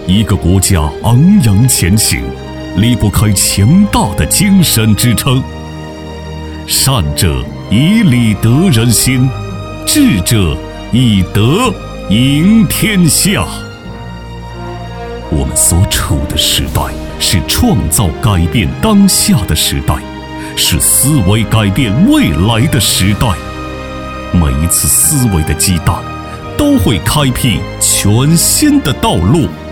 一个国家昂扬前行，离不开强大的精神支撑。善者以理得人心，智者以德赢天下。我们所处的时代是创造改变当下的时代，是思维改变未来的时代。每一次思维的激荡，都会开辟全新的道路。